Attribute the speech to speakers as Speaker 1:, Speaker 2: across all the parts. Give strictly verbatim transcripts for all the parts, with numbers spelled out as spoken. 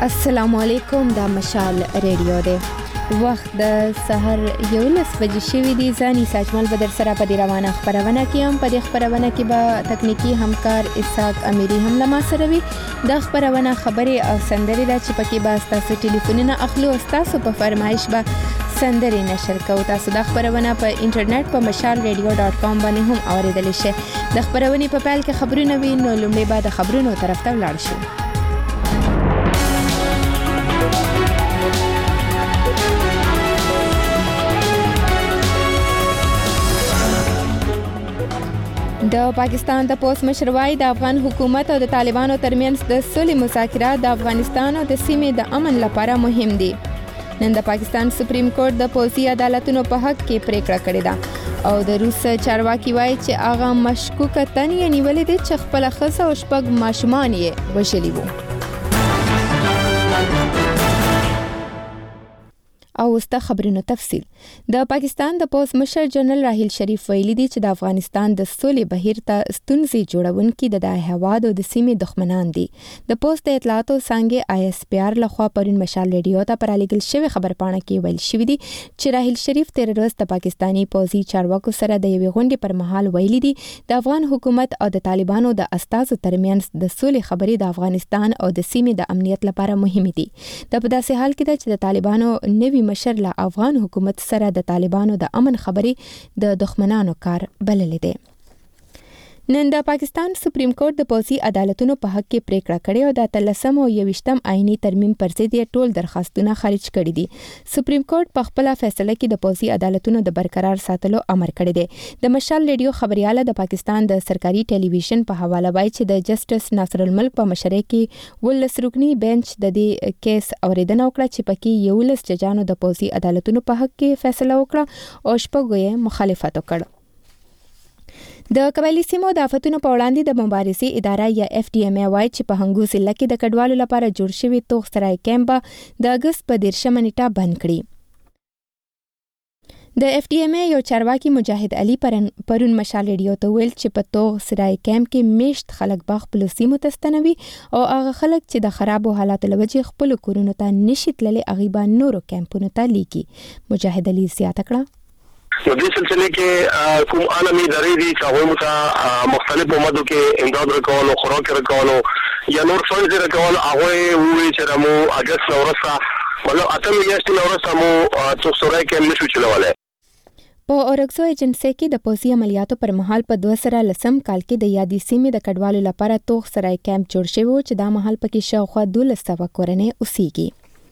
Speaker 1: السلام علیکم، دا مشال ریډیو دی. وخت د سحر یولس بجې شوي دي. زه نیسا اجمل به در سره په دې روانه خپرونه کې یم. په دې خپرونه کې به تکنیکي همکار اسحاق امیری هم له ما سره وي. دا خپرونه خبرې او سندرې ده چې پکې به ستاسو ټلیفونونه اخلو او ستاسو په فرمایش به سندرې نشر کوو. تاسو دا خپرونه په انټرنیټ په مشال ریډیو ډاټ کام باندې هم اوریدلی شئ. د خپرونې په پیل کې خبرونه وي، نو لومړی به د خبرونو طرف ته ولاړ شو. د پاکستان د پوس مشر وايي د افغان حکومت او د طالبانو ترمنځ د صلح مذاکرات د افغانستان او د سیمې د امن لپاره مهم دي. نن د پاکستان سپریم کورټ د پولیسي عدالتونو په حق کې پریکړه کړې ده او د روس چارواکي وايي چې هغه مشکوک تن یې نیولې دي چې خپل ښځه او شپږ ماشومان یې وژلي وو. او وسته خبرونو تفصیل. د پاکستان د پوز مشر جنرال راحیل شریف ویلي دی چې د افغانستان د سولې بهیر ته ستونزې جوړونکي د دای هواد او د سیمې دښمنان دي. د پوز د اطلاعاتو څنګه آی اس پی آر لخوا پرون مشال ریډیو ته پرالیګل شوی خبرپاڼه کې ویل شوی دی چې راحیل شریف تیر ورځ د پاکستانی پوزي چارواکو سره د یوې غونډې پر مهال ویلي دی د افغان حکومت او د طالبانو د استازو ترمنځ د سولې خبرې د افغانستان او د سیمې د امنیت لپاره مهمه دي. د په داسې حال کې چې د طالبانو نوي مشر له افغان حکومت سره د طالبانو د امن خبرې د دښمنانو کار بللې ده. نن د پاکستان سپریم کورټ د پولیسي عدالتونو په حق کې پریکړه کړې او د اتلسم او یویشتم آئینی ترمیم پر ضد یې ټول درخواستونه خارج کړي دي. سپریم کورټ په خپل فیصله کې د پولیسي عدالتونو د برقرار ساتلو امر کړی دی. د مشال ریډیو خبرياله د پاکستان د سرکاري ټلویزیون په حواله وایي چې د جسټس ناصر الملک په مشرۍ کې ولس رکنی بنچ د دې کیس اوریدنه وکړه چې پکې یولس ججانو د پولیسي عدالتونو په حق کې فیصله وکړه او شپږ یې مخالفت وکړ. د قبایلی سیمو د آفتونو په وړاندې د مبارزې اداره یا اف ډي ایم ای وايي چې په هنګو ضلع کې د کډوالو لپاره جوړ شوی توغ سرای کیمپ د اگست په دیرشمه نیټه بند کړي. د اف ډي ایم ای یو چارواکي مجاهد علي پرون پرون مشال ریډیو ته ویل چې په توغ سرای کیمپ کې میشت خلک باغ خپل سیمو ته ستنوي او هغه خلک چې د خرابو حالاتو له وجې خپل کورونو ته نشي تللی هغوی به نورو کیمپونو ته لیږي. مجاهد علي زیاته کړه
Speaker 2: نو دې سلسله کې کوم عالمي ادارې دي چې هغوی مته مختلفو مدو کې امداد ورکول او خوراک ورکول یا نور څه ورکول هغوی وویل چې مو اګست نه وروسته مطلب اته میاشتې نه وروسته مو توغ سرای کیمپ نشو چلولی.
Speaker 1: په اورکسو ایجنسی کې د پولیسي عملیاتو پر مهال په دوه سره لسم کال کې د یادې سیمې د کډوالو لپاره توغ سرای کیمپ جوړ شوی و چې دا مهال پکې شاوخوا دولس سوه کورنۍ اوسېږي.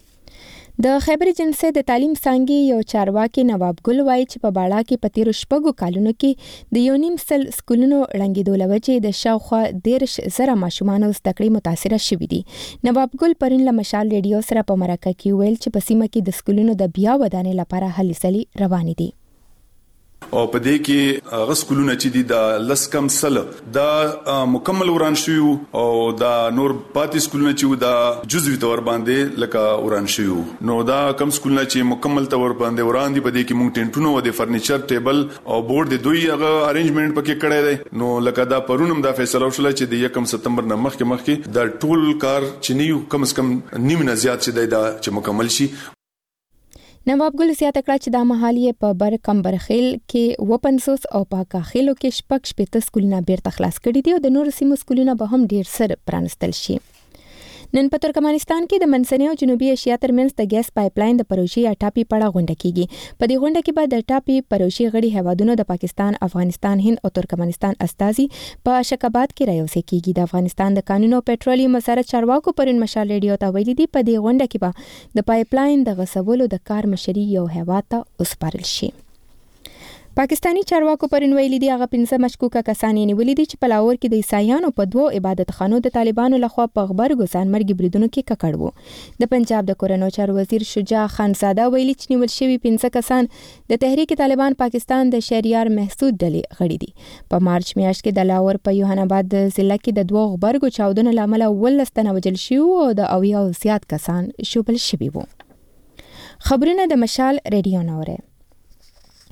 Speaker 1: د خیبر ایجنسی د تعلیم څانګې یو چارواکي نواب ګل وایي چې په باړه کې په تیرو شپږو کالونو کې د یو نیم سل سکولونو ړنګېدو له وجې د شاوخوا دېرش زره ماشومانو زده کړې متاثره شوي دي. نواب ګل پرون له مشال ریډیو سره په مرکه کې ویل چې په سیمه کې د سکولونو د بیا ودانې لپاره هلې ځلې روانې دي.
Speaker 3: او په دې کې هغه سکولونه چې دي د لس کم سل دا مکمل وران شوي او دا نور پاتې سکولونه چې دا جزوي تور باندې لکه وران شوي. نو دا کم سکولونه چې مکمل تور باندې وران دي په دې کې مونږ ټینټونو او د فرنیچر ټیبل او بورډ د دوی هغه ارینجمنت پکې کړی دی. نو لکه دا پرونم دا فیصله وشوله چې د یکم سپتمبر نه مخکې مخکې دا ټول کار چې نیو کم از کم نیم نه زیات چې دا چې مکمل شي.
Speaker 1: نواب ګل زیاته کړه چې دا مهال یې په بر کمبرخیل کې اوه پنځوس او په کاخیلو کې شپږ شپېته سکولونه بیرته خلاص کړي دي او د نورو سیمو سکولونه به هم ډیر سر پرانستل شي. نن په ترکمنستان کې د منځنۍ او جنوبي اشیا ترمنځ د ګیس پایپلاین د پروژې یا ټاپي په اړه غونډه کیږي. په دې غونډه کې به د ټاپي پروژې غړي هیوادونو د پاکستان، افغانستان، هند او ترکمنستان استازي په اشکاباد کې رايوځای کیږي. د افغانستان د قانون او پټرولیم وزارت چارواکو پرون مشال ریډیو ته ویلي دي په دې غونډه کې به د پایپلاین د غځولو د کار مشري یو هیواد ته وسپارل شي. پاکستانی چارواکو پرون ویلي دي هغه پنځه مشکوکه کسان یې نیولي دي چې په لاهور کې د عیسایانو په دوو عبادتخانو د طالبانو لخوا په غبرګو ځانمرګي بریدونو کې ککړ وو. د پنجاب د کورنیو چارو وزیر شجاع خانزاده ویلي چې نیول شوي پنځه کسان د تحریک طالبان پاکستان د شهریار محسود ډلې غړي دي. په مارچ میاشت کې د لاهور په یوحنا آباد ضلع کې د دوو غبرګو چاودنو له امله اوولس تنه وژل شوي او د اویا زیات کسان ژوبل شوي وو. خبرونه د مشال ریډیو نه اورئ.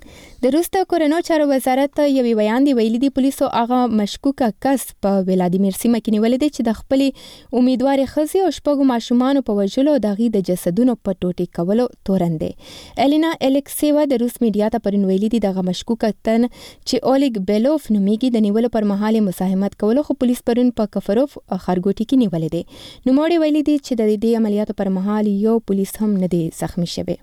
Speaker 1: د روس د کورنو چارو وزارت یوې بیان دی ویلي دي پولیسو هغه مشکوکه کس په ولادیمیر سیمه کې نیولې دی چې د خپلې امیدوارې ښځې او شپږو ماشومانو په وژلو او د هغې د جسدونو په ټوټې کولو تورن دی. الینا الکسیوا د روس میډیا ته پرون ویلي دي دغه مشکوکه تن چې اولیګ بیلوف نومیږي د نیولو پر مهال مزاحمت کولو خو پولیس پرون په کفروف خارګوټي کې نیولې دي. نوموړي ویلي دي چې د دې عملیاتو پر مهال یو پولیس هم نه دی زخمی شوی.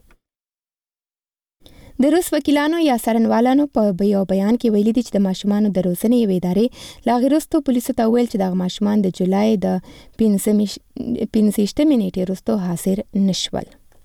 Speaker 1: د روس وکیلانو یا څارنوالانو په یو بیان کې ویلي دي چې د ماشومانو د روزنې یوې ادارې له هغې وروسته پولیسو ته وویل چې دغه ماشومان د جولای د پنځه ویشتمې نیټې وروسته حاضر نه شول.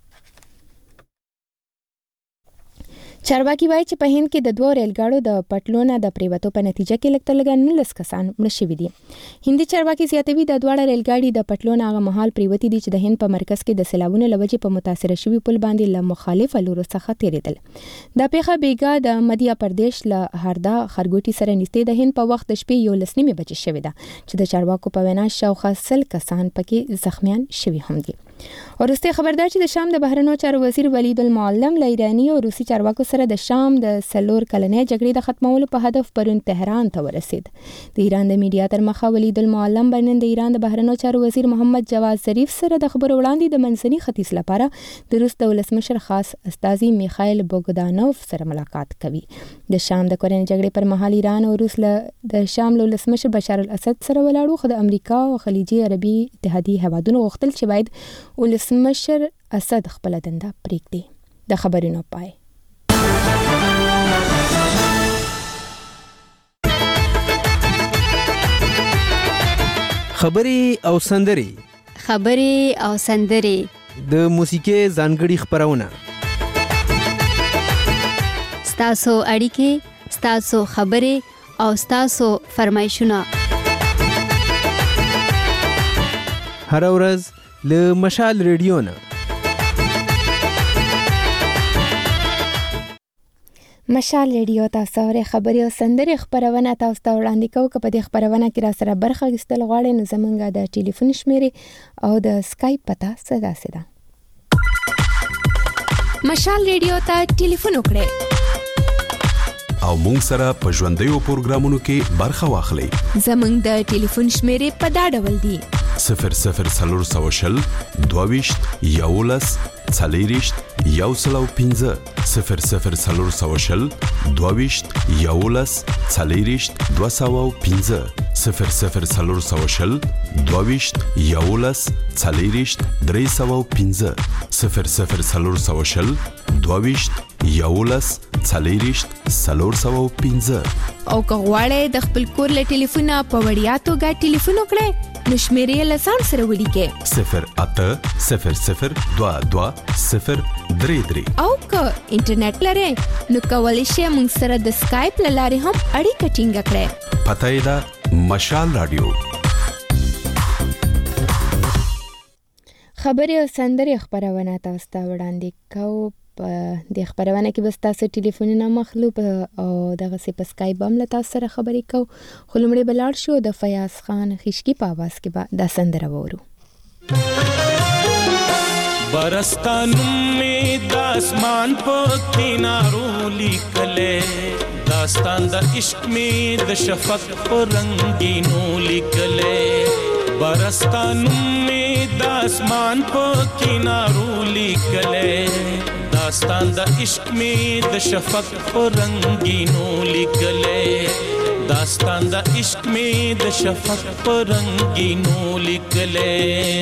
Speaker 1: چارواکي وایي چې په هند کې د دوو ریل ګاډو د پټلونه د پریوتو په نتیجه کې لږ تر لږه نولس کسان مړه شوي دي. هندي چارواکي زیاتوي د دواړه ریل ګاډي د پټلون هغه مهال پریوتي دي چې د هند په مرکز کې د سیلابونو له وجې په متاثره شوي پل باندې له مخالفه لورو څخه تېرېدل. دا پیښه بیګا د مدیا پردیش له هاردا خارګوټي سره نږدې د هند په وخت د شپې یولس نیمې بجې شوې ده چې د چارواکو په وینا شاوخوا سل کسان پکې زخمیان شوي هم دي. وروسته خبردار چې د شام د بهرنیو چارو وزیر ولید المعلم له ایراني او روسي چارواکو سره د شام د څلور کلنې جګړې د ختمولو په هدف پرون تهران ته ورسید. د ایران د میډیا تر مخه ولید المعلم باندې د ایران د بهرنیو چارو وزیر محمد جواد ظریف سره د خبرو وړاندې د منځني ختیځ لپاره د روس د ولسمشر خاص استازي میخایل بوګدانوف سره ملاقات کوي. د شام د کورنۍ جګړې پر مهال ایران او روس له د شام له ولسمشر بشار الاسد سره ولاړو خو د امریکا او خلیجي عربي اتحادیې هیوادونو غوښتل چې باید ولسمشر اسد خپل دنده پریږدي. د خبرونو پای.
Speaker 4: خبري او سندري
Speaker 5: خبري او سندري
Speaker 4: د موسیقي ځانګړي خبرونه
Speaker 5: ستاسو اړیکې ستاسو خبري او ستاسو فرمایشونه
Speaker 4: هر ورځ له مشال ریډیو نه.
Speaker 1: مشال ریډیو تاسو اورئ خبري او سندري خبرونه تاسو ته وړاندې کوو. که په دې خبرونه کې را سره برخه اخیستل غواړئ نو زموږ د ټلیفون شمیرې او د سکایپ پته څه داسې ده. مشال ریډیو ته ټلیفون وکړئ
Speaker 6: او مونږ سره په ژوندیو پروګرامونو کې برخه واخلئ.
Speaker 1: زموږ د ټلیفون شمیرې په دا ډول دي:
Speaker 6: صفر صفر څلور سوه شل دوه ویشت یولس څلېرویشت یو سل او پنځه صفر صفر څلور سوه شل دوه ویشت یولس څلېرویشت دوه سوه او پنځه صفر صفر څلور سوه شل دوه ویشت یولس څلېرویشت درې سوه او پنځه صفر صفر څلور سوه شل دوه ویشت یولس څلېرویشت څلور سوه او پنځه.
Speaker 1: او که غواړئ د خپل کور له ټلیفونه په وړیا توګه ټلیفون وکړئ نو شمیرې له ځان سره ولیکئ:
Speaker 6: صفر اته صفر صفر دوه دوه صفر درې درې.
Speaker 1: او که انټرنیټ لرئ نو کولی شئ موږ سره د سکایپ له لارې هم اړیکه ټینګه کړئ.
Speaker 6: پته یې ده مشال راډیو.
Speaker 1: خبري او سندري خبرونه تاسو ته وړاندې کوو. په دې خبرونه کې بس تاسو ټلیفونونه مخلوب او دغسې په سکایپ هم له تاسو سره خبرې کوو. خو لومړی به لاړ شو د فیاض خان خشکي په آواز کې به دا سندره واورو.
Speaker 7: برستانم می د اسمان په کینارو لیکلې داستان د عشق می د شفق په رنگینو لیکلې برستانم می د اسمان په کینارو لیکلې داستان د عشق می د شفق په رنگینو لیکلې داستان د عشق می د شفق په رنگینو لیکلې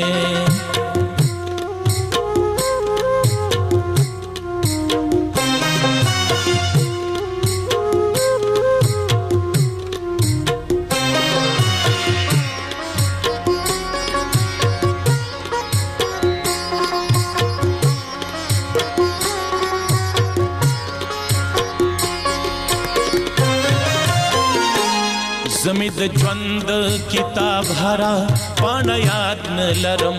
Speaker 7: زمي د ژوند کتاب هرا پاڼه یاد نه لرم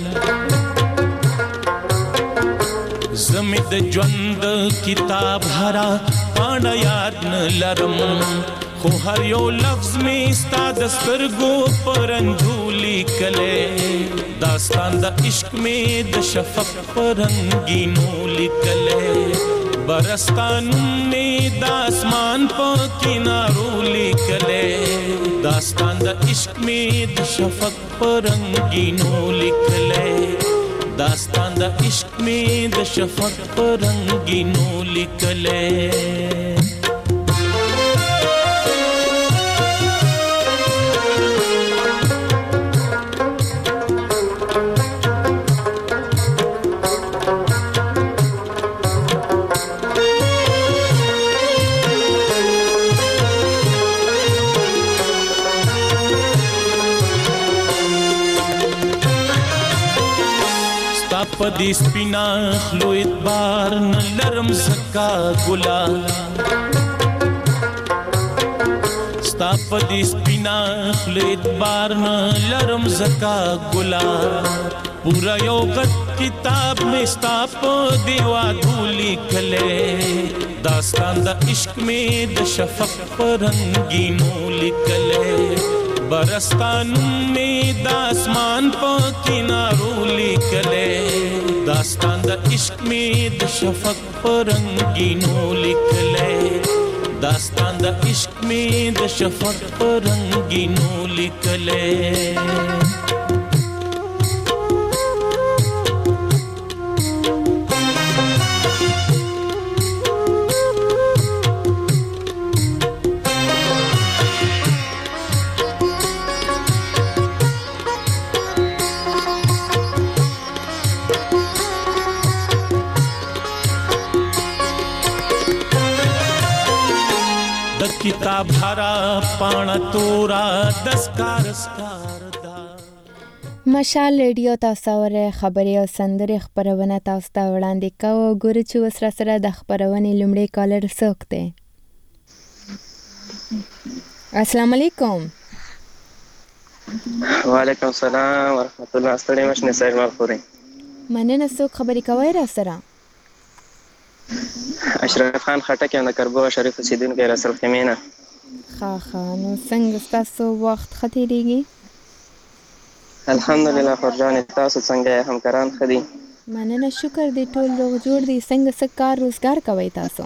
Speaker 7: زمي د ژوند کتاب هرا پاڼه یاد نه لرم خو هر یو لفظ می ستا د سترګو پرنجو لیکلې داستان د عشق می د شفق پرنګینو لیکلې برستانم می د اسمان په کینارو لیکلې داستان د عشق می د شفق په رنگینو لیکلې داستان د عشق می د شفق په رنگینو لیکلې پدی سپینا خلو اتبار نلرم زکا گلا ستا پدی سپینا خلو اتبار نلرم زکا گلا پورا یو غد کتاب میں ستا پا دیوا دھولی کلے داستان دا عشق میں دا شفق پر رنگینو لکلے برستانم میں دا اسمان پا کنارو لکلے داستان دا عشق میں دا شفق پر رنگینو لکلے داستان دا عشق میں دا شفق پر رنگینو لکلے کتاب هرا پانا تورا دسکار سکار دا
Speaker 1: مشال ریډیو تاسو اوره خبري او سندري خبرونه تاسو ته وړاندې کوو ګورو چې وسره سره د خبرونې لومړی کالر څوک دی. السلام علیکم.
Speaker 8: وعلیکم السلام ورحمت الله. ستړي مشنه سید مرخوري.
Speaker 1: مننه. څوک خبري کوي را سره؟
Speaker 8: اشرف خان خټک یم د کربو شریف اوسیدونکی رسول خیمینه.
Speaker 1: ښه ښه نو څنګه ستاسو وخت ښه تېرېږي؟
Speaker 8: الحمدلله خورجانې تاسو څنګه همکاران ښه دي؟
Speaker 1: مننه شکر دی ټول روغ جوړ دي. څنګه څه کار روزګار کوئ تاسو؟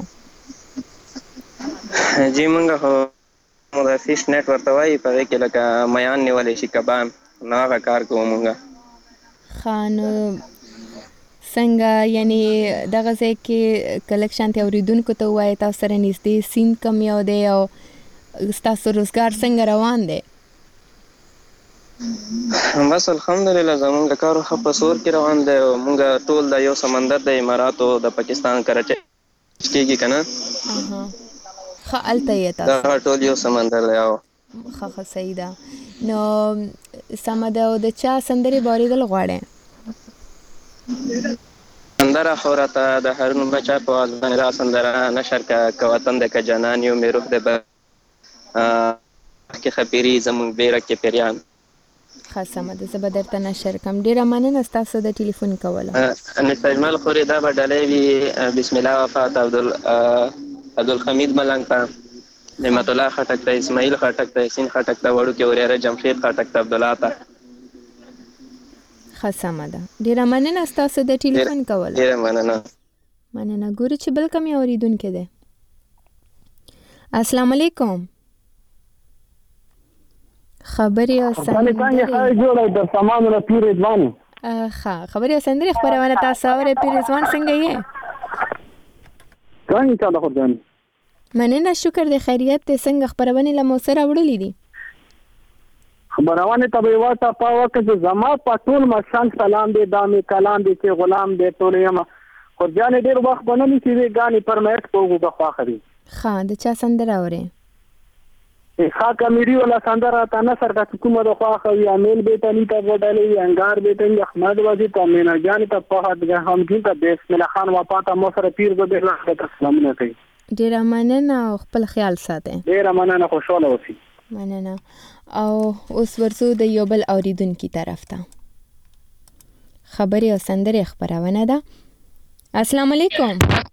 Speaker 8: جی مونږ خو د فیش نیټ ورته وایي په هغې کې لکه میان نیولی شي کبان نو هغه کار کوو مونږ.
Speaker 1: ښه نو څنګه یعنی دغه ځای کې که لږ شانتې اورېدونکو ته ووایې تاسو سره نږدې سیند کوم یو دی او ستاسو روزګار څنګه روان دی؟
Speaker 8: بس الحمدلله زمونږ کار ښه په سور کې روان دی او مونږ ټول د یو سمندر د اماراتو د پاکستان کراچۍ کېږي که نه
Speaker 1: ښه هلته یې تاسو
Speaker 8: دغه ټول یو سمندر دی. او
Speaker 1: ښه ښه صحیح ده. نو سمه ده. او د چا سندرې به اورېدل غواړئ؟
Speaker 8: سندره خو راته د هارون بچا په آواز باندې دا سندره نشر که که وطن دی که جانان یو مې روح دی به کې خپیري زمونږ بیره کې پیریان.
Speaker 1: ښه سمه ده. زه به درته نشر کړم. ډېره مننه ستاسو د ټلیفون کوله.
Speaker 8: نصر اجمل خوري دا به ډلۍ وي بسم الله وفات عبدالحمید ملنګ ته نعمت الله خټک ته اسماعیل خټک ته یاسین خټک ته وړوکې ورېره جمشید خټک ته عبدالله ته.
Speaker 1: ښه سمه ده. ډېره مننه ستاسو د ټلیفون کوله.
Speaker 8: ډېره مننه.
Speaker 1: مننه. ګورو چې بل کوم یې اورېدونکی دی. السلام علیکم. خبرې او سندرې ښه خبرې او سندرې خپرونه تاسو اورئ. پیر رضوان څنګه یې؟ مننه شکر دی خیریت دی. څنګه خپرونې له مو سره وړلې دي؟
Speaker 9: خبرونه ته به واته پاوه که زما په ټول مشان سلام دی دامې کلام دی چې غلام دی ټول یم خو ځانې ډېر وخت به نه نیسي وی ګانې فرمایش کوو به خواښه دي.
Speaker 1: ښه د چا سندره اورئ؟
Speaker 9: اسحاق امیري والا سندره ته نصر کا کومه د خواښه وي امیل بیتني ته وډلې وي انګار بیتني احمد وزیر ته مینا جان ته فهد همګین ته بسم الله خان وفات مو سره پیر به الله ته سلامونه کوي.
Speaker 1: ډېره مننه او خپل خیال ساتئ.
Speaker 9: ډېره مننه. خوشاله اوسئ.
Speaker 1: مننه. او اوس ورسو د یو بل اوریدونکي طرف ته. خبرې او سندرې خپرونه ده. السلام علیکم.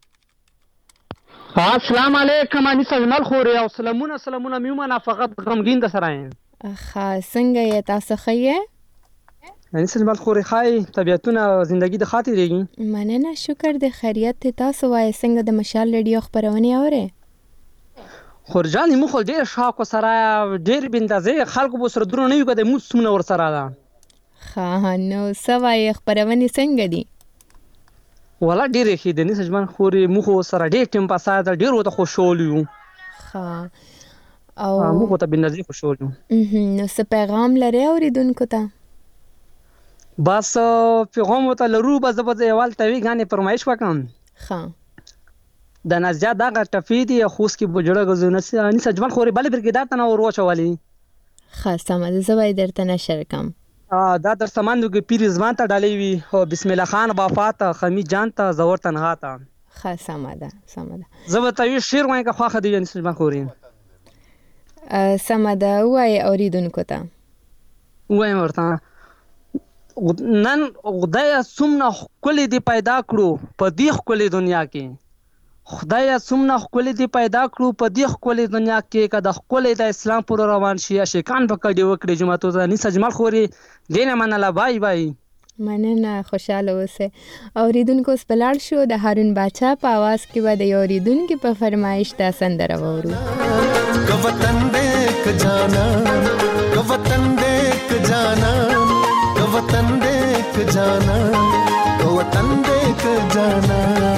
Speaker 10: السلام علیکم انیس اجمل خوري او سلامونه سلامونه میومنه فقط غمگین د سره یم.
Speaker 1: ښه څنګه یې تاسو ښه یې؟
Speaker 10: یعنی سجمال خوري خای طبيعتونه زندگی د خاطرېږي.
Speaker 1: مننه، شکر د خیریت تاسو وای څنګه د مشال ریډیو خبرونه اورئ؟
Speaker 10: خورجان مو خو ډېر شاق سره ډېر بندازې خلکو به سره درو نه یو کده مو سمونه ور سره ده.
Speaker 1: ها نو سوای خبرونه څنګه دي؟
Speaker 10: ولا ډېر ښه دي. سجمان خوري مو خو سره ډېر ټیم پاسه ده ډېر وته خوشحال یو.
Speaker 1: ها او
Speaker 10: مو خو ته بندازې خوشحال یو.
Speaker 1: نو څه پیغام لري اوریدونکو ته؟
Speaker 10: بس پیغام ته لرو به زبر اول توی غانې فرمایش وکم.
Speaker 1: ها
Speaker 10: د نازیا دغه ټفې دي خوس کې بجړه غزونه سي سجمال خوري بل برګیدار ته نور وچولي.
Speaker 1: خاصه مده زوی درته نشر کم.
Speaker 10: ا دا در سمانو کې پیر زمان ته ډالې وی او بسم الله خان وفات خمی جان ته زور تنها ته.
Speaker 1: خاصه مده سمده
Speaker 10: زبر توی شیر وای که خواخه دی سجمال خوري.
Speaker 1: ا سمده وای اوریدونکو ته.
Speaker 10: وای ورته نن خدای سمنه خپل دی پیدا کړو په دې خپل دنیا کې. خدای سمنه خپل دی پیدا کړو په دې خپل دنیا کې کده خپل د اسلام پر روان شي شیکان په کډي وکړي جماعتو ته ني سجمال خوري دینه منله بای بای.
Speaker 1: مننه، خوشاله اوسه. اوریدونکو سپلاړ شو د هارون باچا په आवाज کې و د اوریدونکو په فرمایش دا سندره وورو.
Speaker 11: ک وطن دې ک جانا ک وطن دې ک جانا ک وطن دې ک جانا ک وطن دې ک جانا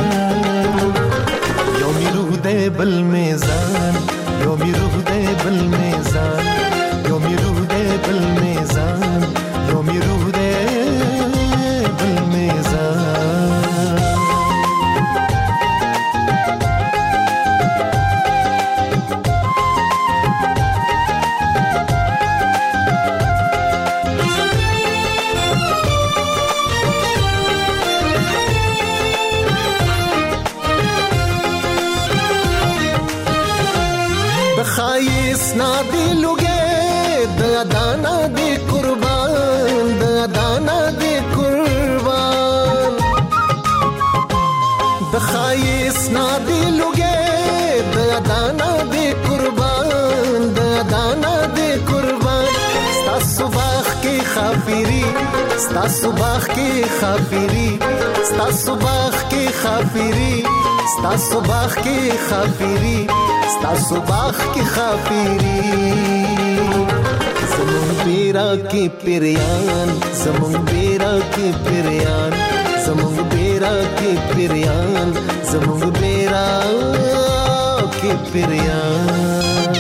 Speaker 11: یومی روح دے بل میزان یومی روح دے بل میزان یومی روح دے بل میزان یومی روح دے بل میزان. خایس نا دی لوګې د دانا دی قربان د دانا دی قربان د خایس نا دی لوګې د دانا دی قربان د دانا دی قربان ستا صبح کې خافری ستا صبح کې خافری ستا صبح کې خافری ستا صبح کې خافری ستا صبح کی خافری زمون بیرا کی پریان زمون بیرا کی پریان زمون بیرا کی پریان زمون بیرا کی پریان.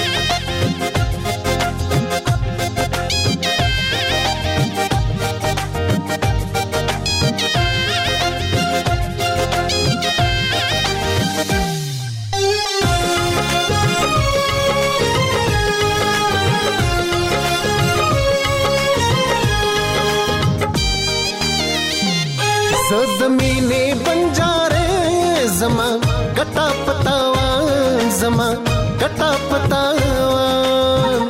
Speaker 11: زمینه بنجاره زما ګټا پتاوان زما ګټا پتاوان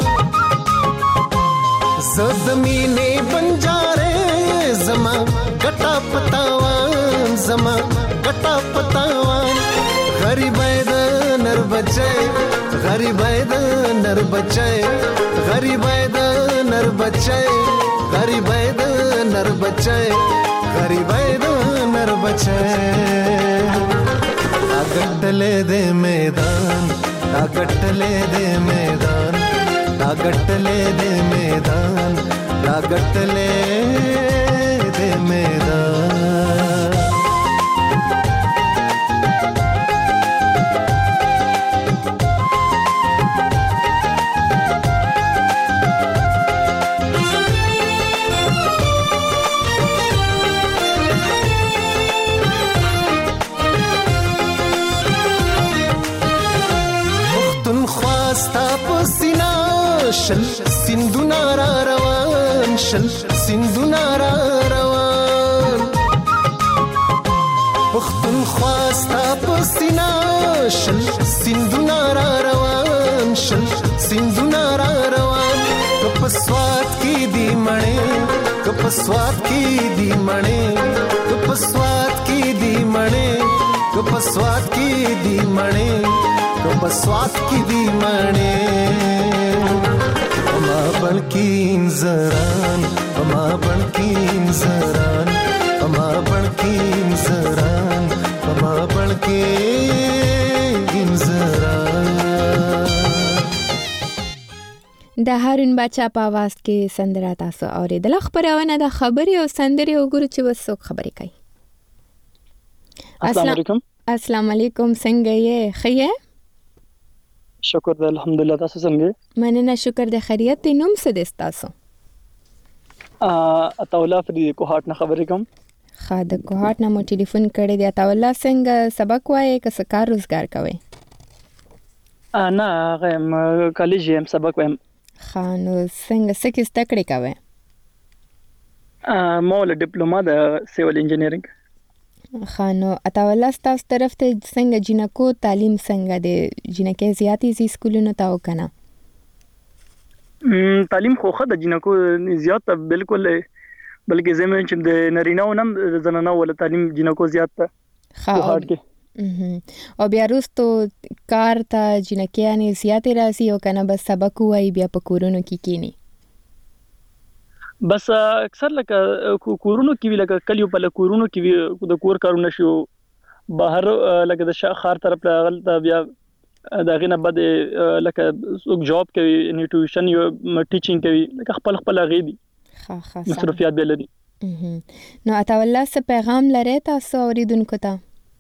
Speaker 11: زمینه بنجاره زما ګټا پتاوان زما ګټا پتاوان غریب د نر بچي غریب د نر بچي غریب د نر بچي غریب د نر بچي غریب د نر بچے دا گٹلے دے میدان دا گٹلے دے میدان دا گٹلے دے میدان دا گٹلے دے میدان. شل سندونه را روان شل سندونه را روان پښتونخوا ستا په سینا شل سندونه را روان شل سندونه را روان که په سوات کې دی مړې که په سوات کې دی مړې که په سوات کې دی مړې که په سوات کې دی مړې که په سوات کې دی مړې ما بلکی انزران ما بلکی بڑکیم زران پما بڑکیم زران پما بڑکیم زران.
Speaker 1: د هارون باچا په आवाज کې سندره تاسو اوریدل. خبرونه د خبري او سندري وګورو چې وسوک خبرې کوي.
Speaker 12: السلام علیکم.
Speaker 1: السلام علیکم، څنګه یې؟ ښه یې؟
Speaker 12: شکر د الحمدلله، تاسو څنګه یې؟
Speaker 1: مننه، شکر د خیریت. نوم څه دی تاسو؟
Speaker 12: ا عطاالله فرید کوهاټ نه خبرې کوم.
Speaker 1: ښه، د کوهاټ نه مو ټلیفون کړی دی. عطاالله څنګه سبق وایي که څه کار روزګار کوي؟
Speaker 12: ا نه هغه کالج یم سبق وایم.
Speaker 1: ښه، نو څنګه څه کې زده کړې کوئ؟
Speaker 12: ا مو له ډیپلوما د سیول انجینیرینګ.
Speaker 1: ښه، نو عطاالله ستاسو طرف ته څنګه جنکو تعلیم څنګه دی؟ جنکې زیاتې زی سکولونو ته او کنه؟
Speaker 12: تعلیم خو ښه د جنکو زیات بالکل، بلکې زموږ چې د نارینه‌و نم د زنانو ول تعلیم جنکو زیات ته.
Speaker 1: ښه، او بیا وروسته کار ته جنکیانې زیاتې راځي او کنه بس سبق وایي بیا په کورونو کې کینی؟
Speaker 12: بس اکثر لکه کورونو کې وی لکه کلیو په کورونو کې وی د کور کارونه شو، بهر لکه د شهر طرف راغل ته بیا دا غینه بد لکه څوک جاب کوي، ان ټیوشن یو ټیچینګ کوي، لکه خپل خپل غېدي.
Speaker 1: ښه ښه،
Speaker 12: مصروفیات به لري.
Speaker 1: نو عطاالله څه پیغام لري تاسو اوریدونکو ته؟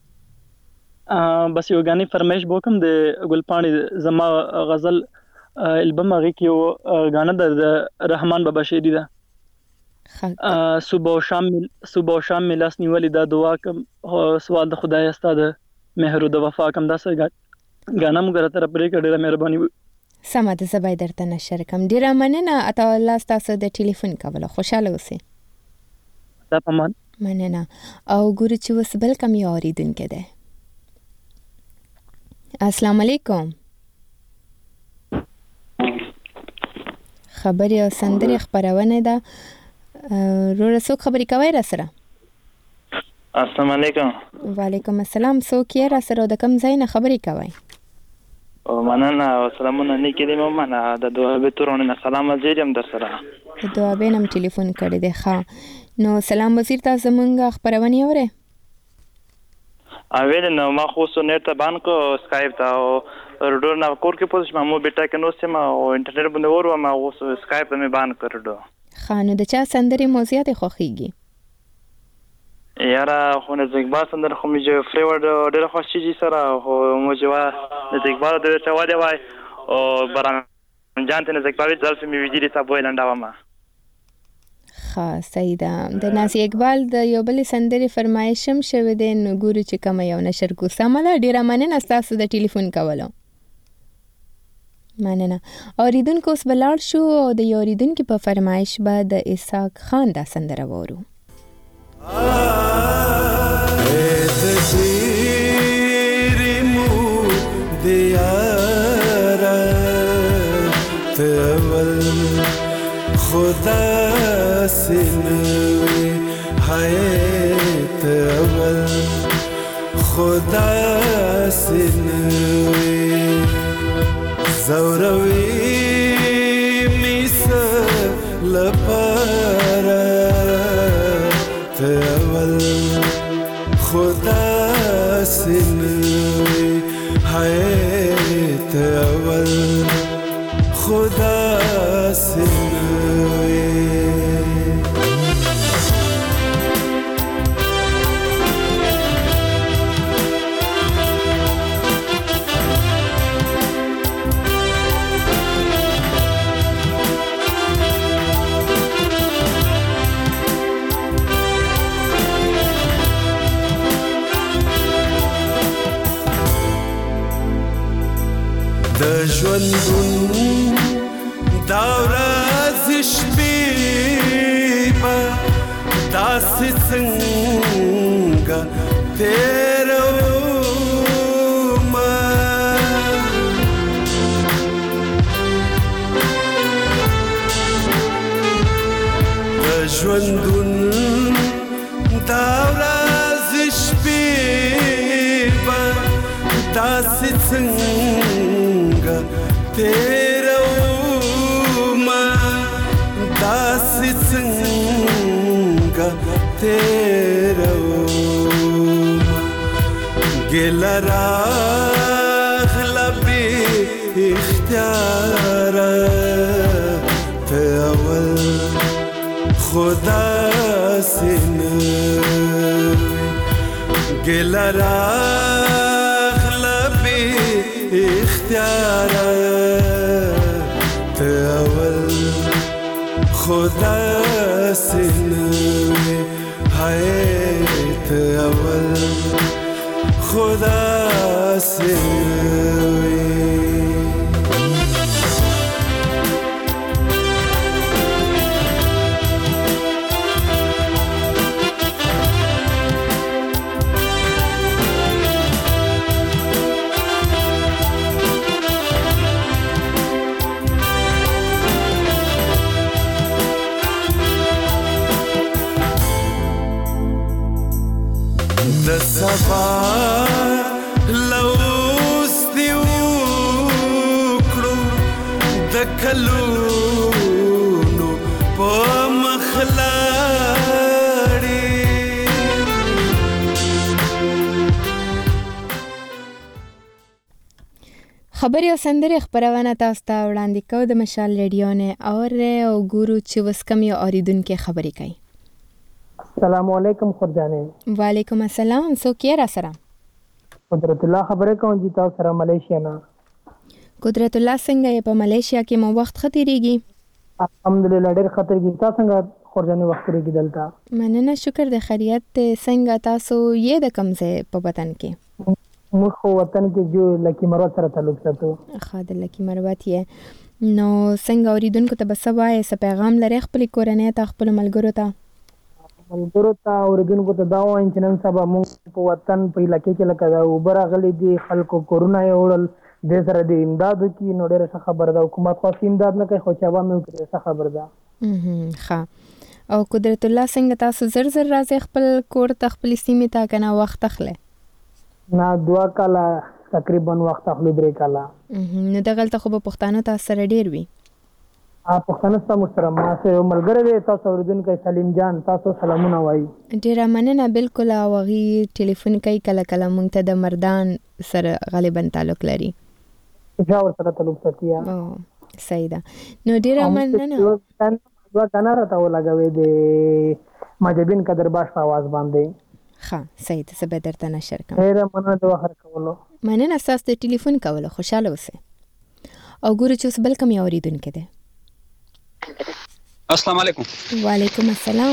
Speaker 12: بس یو غاني فرمایش وکم د ګلپاڼي زما غزل البم هغه کې یو غانه د رحمان بابا شعری ده. صبح او شام صبح او شام ملاس نیولې دا دعا کوم سوال د خدای استاد مهر او د وفا کوم دا څه غانه موږ تر پرې کړه. مهرباني.
Speaker 1: سمه ده، زه به درته نشر کوم. ډیره مننه عطاالله ستاسو د ټلیفون کولو. خوشاله اوسئ.
Speaker 12: دا پمان
Speaker 1: مننه. او ګورو چې اوس بل کوم یو اوریدونکی دی. السلام علیکم. خبري او سندري خبرونه ده. وروره څوک خبرې کوي را سره؟
Speaker 13: السلام علیکم.
Speaker 1: وعلیکم السلام. څوک یې را سره او د کوم ځای نه خبرې کوي؟
Speaker 13: او مننه او سلامونه نیکې دې ممنه. د دوه تورونه نه سلام وزیرم در سره.
Speaker 1: د دوه بینم ټلیفون کړی دی. ښه، نو سلام وزیر، تاسو زمونږ خبرونه اورئ؟
Speaker 13: اویل نو ما خو سو نت باندې کو اسکایپ ته او رډور نه کور کې پوښتنه ما مو بیٹا کې نو سم او انټرنیټ باندې ورو ما اوس اسکایپ ته مې باندې کړو.
Speaker 1: خانو د چا سندري موزیات خوخیږي؟
Speaker 13: یاره خو نه زګبا سندر خو مې جو فلیور ډېر خوشي سره او مو جوا د زګبا د چوا دی وای او بران جانته نه زګبا ځل مې ویډیو ته بویلندا ما.
Speaker 1: ښه، صحیح ده. د ناصر اقبال د یو بل سندري فرمایش هم شوی دی، نو ګورو چې کوم یو نشر کو. سمه ده، ډیره مننه ستاسو د ټلیفون کولو. مننه. اوریدونکو اوس بلاړ شو او د یو اوریدونکو په فرمایش به د اسحاق خان دا سندره وورو.
Speaker 14: خدا سنوي حياة أول خدا سنوي زوروي ميس لبارا تأول خدا سنوي حياة أول خدا سنوي. د ژوندون دا ورځ شپې به داسې څنګه تېرومه د ژوندون دا ورځ شپې به داسې څنګه تیروما داسې څنګه تیروم ګل راغله بې اختیاره ته اول خدا سي نه ګل راغله بې اختیاره ته اول خدا سي نه هاي ته اول خدا سي د سبا لوس دی وکړو د کلونو په مخلاړي
Speaker 1: خبري او سندرې خبرونه تاسو ته وړاندې کوو د مشال ریډیو نه اور او ګورو چې وسکم یو اوریدونکو خبرې کوي.
Speaker 15: السلام علیکم خورجانې.
Speaker 1: وعلیکم السلام. څوک یې را سره؟
Speaker 15: قدرت الله خبرې کوم چې تاسو سره ملیشیا نه.
Speaker 1: قدرت الله څنګه یې په ملیشیا کې مو وخت خطرېږي؟
Speaker 15: الحمدلله ډېر خطرېږي. تاسو څنګه خورجانې وخت لري دلته؟
Speaker 1: مننه شکر د خیریت. څنګه تاسو یې د کوم ځای په وطن کې؟
Speaker 15: موږ خو وطن کې جو لکی مروت سره تعلق ساتو.
Speaker 1: ښه د لکی مروت یې. نو څنګه اوریدونکو ته به څه وایې، څه پیغام لرې خپلې کورنۍ ته، خپلو ملګرو ته؟
Speaker 15: ملګرو ته اوریدونکو ته دا وایم چې نن سبا موږ په وطن په علاقې کې لکه د اوبه راغلي دي، خلکو کورونه یې وړل، دې سره د امداد وکړي. نو ډېره ښه خبره ده. حکومت خو امداد نه کوي، خو چې عوام یې وکړي ښه خبره ده.
Speaker 1: ښه. او قدرت الله څنګه تاسو زر زر راځئ خپل کور ته، خپلې سیمې ته، که نه وخت اخلئ؟
Speaker 15: نه دوه کاله تقریبا وخت اخلو، درې کاله.
Speaker 1: نو دغلته خو به پښتانه تاسو سره ډېر وي؟
Speaker 15: پښتانه ستا سره ما سره یو ملګری دی، تاسو اورېدونکی سلیم جان، تاسو سلامونه وایي.
Speaker 1: ډېره مننه. بلکل. او هغې ټلیفون کوي کله کله موږ ته، د مردان سره غالبا تعلق لري.
Speaker 15: جا ورسره تعلق ساتي.
Speaker 1: صحیح ده. نو ډېره مننه.
Speaker 15: دوه ګانا راته ولګوې د مجابین قدرباش په آواز باندې.
Speaker 1: ښه صحیح ده. زه به درته نشر کوم.
Speaker 15: ډېره مننه د وخت کولو.
Speaker 1: مننه ستاسو د ټلیفون کولو. خوشحاله اوسئ. او ګورو چې اوس بل کوم یو اورېدونکی دی.
Speaker 16: السلام علیکم.
Speaker 1: وعلیکم السلام.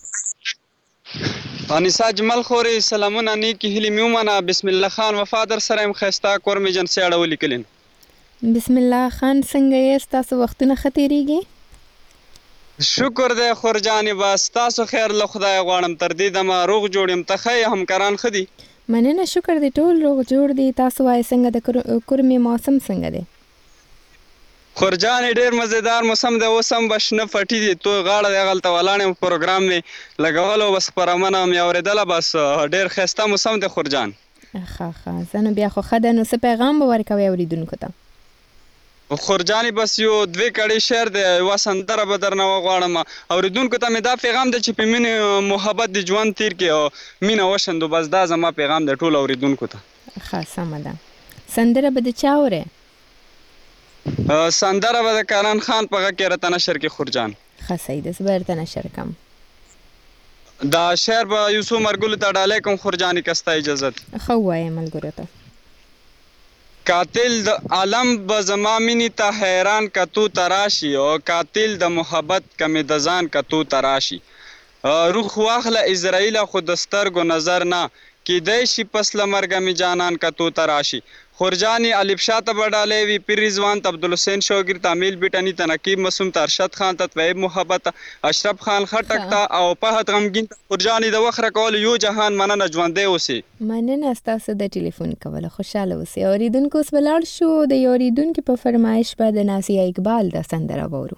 Speaker 16: انیسا جمال خوري سلامونه نیکی هلی میومنه. بسم الله خان وفادر سره ام خستا کور می جن سیاړه ولیکلین.
Speaker 1: بسم الله خان څنګه یې؟ تاسو وختونه ختیریږي؟
Speaker 16: شکر دی خورجانې. بس تاسو خیر له خدای غواړم. تر دې دمه روغ جوړ یم. ته ښه یې؟ همکاران ښه دي؟
Speaker 1: مننه شکر دی ټول روغ جوړ دي. تاسو وایئ څنګه د کورمې موسم څنګه دی؟
Speaker 16: خورجانې ډېر مزیدار موسم دی. اوس هم به شنه پټي دي. تو غاړه دی هغلته ولاړ یم، پروګرام مې لګولو، بس خپرونه مې اورېدله. بس ډېر ښایسته موسم دی خورجان.
Speaker 1: ښه ښه. زه نو بیا خو ښه ده. نو څه پیغام به ورکوئ اورېدونکو ته؟
Speaker 16: خورجانې بس یو دوې کړۍ شعر دی، یوه سندره به درنه وغواړم. اورېدونکو ته مې دا پیغام دی چې په مینې محبت د ژوند تیر کړي او مینه وشندو. بس دا زما پیغام دی ټولو اورېدونکو ته.
Speaker 1: ښه سمه ده. سندره به د چا اورې؟
Speaker 16: سندره به د کاران خان په غږ کې راته نشر کړي خورجان.
Speaker 1: ښه صحیح ده. زه به درته نشر کړم.
Speaker 16: دا شعر به یو څو مرګلو ته ډالۍ کوم خورجانې که ستا اجازه ده.
Speaker 1: ښه ووایه ملګرو ته.
Speaker 16: قاتل د عالم به زما مینې ته حیران که تو تراشي، او قاتل د محبت کمې د ځان که تو تراشي. روح واخله اسرائیله خو د سترګو نظر نه، کیدای شي پس له مرګه مې جانان که تو تراشي. خورجانې الف شاه ته به ډالۍ وي، پیر رضوان ته، عبدالحسین شوګیر ته، امیل بیټني ته، نقیب مسوم ته، ارشد خان ته، طیب محبت ته، اشرف خان خټک ته او فهد غمګین ته. خورجانې د وخت راکولو یو جهان مننه. ژوندی اوسې.
Speaker 1: مننه ستاسو د ټلیفون کولو. خوشحاله اوسئ. اورېدونکو اوس به لاړ شو د یو اورېدونکي په فرمایش به د نازیه اقبال د سندره واورو.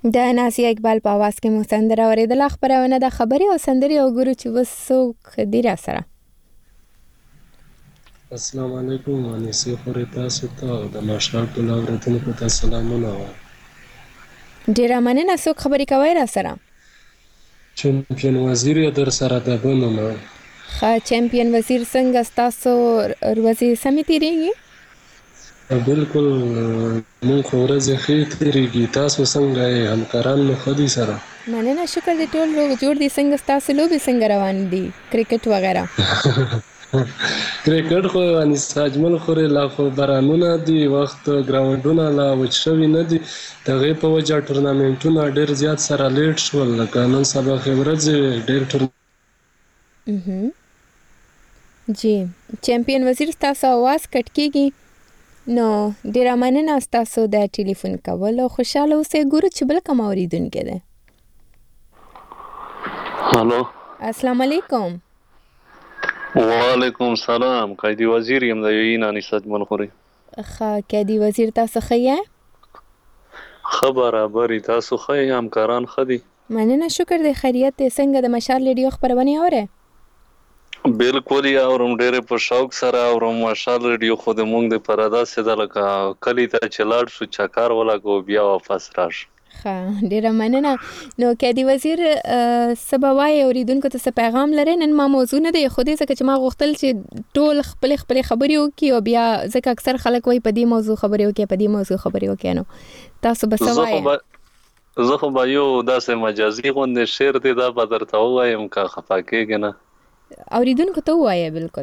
Speaker 1: د ناسیه اقبال په आवाज کې مو سندره اوریدله. خبرونه د خبري او سندري او ګورو چې وسوک دی را سره.
Speaker 17: السلام علیکم انیسه خوري تاسو ته د ماشال ټول اوریدونکو ته سلامونه.
Speaker 1: ډیره مننه. څوک خبري کوي را سره؟
Speaker 17: چمپیون وزیر در سره د بنونه.
Speaker 1: ښه چمپیون وزیر څنګه ستاسو ورځې سمې تیریږي؟
Speaker 17: بالکل مونږ خو ورځې ښې تیریږي. تاسو څنګه یې؟ همکاران مو ښه دي سره؟
Speaker 1: مننه شکر دی ټول روغ جوړ دي. څنګه ستاسو لوبې څنګه روان دي کرکټ وغیره؟
Speaker 17: کرکټ خو انیس اجمل خوري لا خو بارانونه دي وخت ګراوندونه لا وچ شوي نه دي دغه په وجه ټورنامنټونه ډیر زیات سره لیټ شول. لکه نن سبا ورځ ډیر ټور
Speaker 1: جی چمپیون وزیر تاسو आवाज کټ کیږي نو ډیر مننه تاسو د ټلیفون کول او خوشاله اوسئ. ګورو چې بل کوم اوریدونکو ده.
Speaker 18: هالو
Speaker 1: السلام علیکم.
Speaker 18: وعلیکم السلام. قائدی وزیر یم د یوین انیس اجمل خوري.
Speaker 1: ښه قائدی وزیر تاسو ښه یې؟
Speaker 18: ښه برابرې تاسو ښه یې؟ همکاران ښه دي؟
Speaker 1: مننه شکر دی خیریت دی. څنګه د مشال ریډیو خبرونه اورئ؟
Speaker 18: بالکل یې اورم ډېرې په شوق سره اورم. مشال ریډیو خو د مونږ دپاره داسې ده لکه کلي ته چې لاړ شو چکر ولګو بیا واپس راشو.
Speaker 1: ښه ډیره مننه. نو قائدی وزیر څه به وایې اوریدونکو ته څه پیغام لرئ؟ نن ما موضوع نه دی ایښودی ځکه چې ما غوښتل چې ټول خپلې خپلې خبرې وکړي او بیا ځکه اکثر خلک وایي په دې موضوع خبرې وکړي په دې موضوع خبرې وکړي. نو تاسو به څه وایئ؟
Speaker 18: زه خو به یو داسې مجازي غوندې شعر دی دا به درته ووایم که خفه کېږې نه.
Speaker 1: اوریدونکو ته ووایه. بالکل